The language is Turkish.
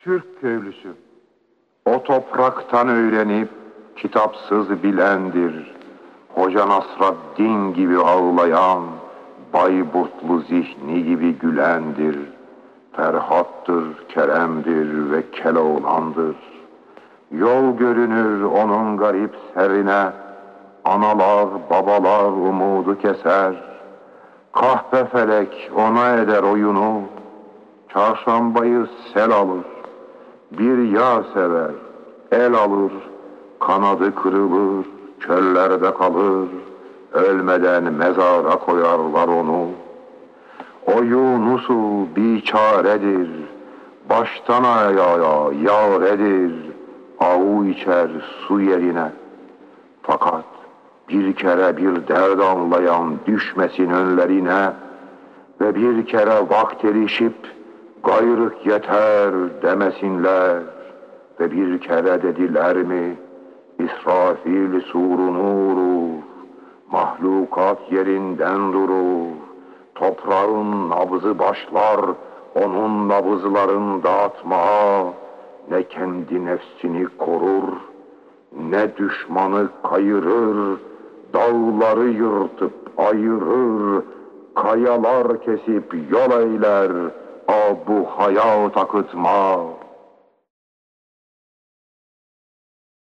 Türk köylüsü, o topraktan öğrenip kitapsız bilendir. Hoca Nasraddin gibi ağlayan, Bayburtlu zihni gibi gülendir. Ferhattır, Kerem'dir ve Keloğlan'dır. Yol görünür onun garip serine, analar, babalar umudu keser. Kahpe felek ona eder oyunu, çarşambayı sel alır. Bir yağ sever, el alır, kanadı kırılır, çöllerde kalır, ölmeden mezara koyarlar onu. O Yunus'u biçaredir, baştan ayağa yaredir, avu içer su yerine. Fakat bir kere bir derd anlayan düşmesin önlerine ve bir kere vakt erişip gayrık yeter demesinler ve bir kere dediler mi İsrafil surun vurur, mahlukat yerinden durur, toprağın nabzı başlar onun nabızlarını dağıtmaya, ne kendi nefsini korur ne düşmanı kayırır, dağları yırtıp ayırır, kayalar kesip yol eyler, bu hayat akıtma.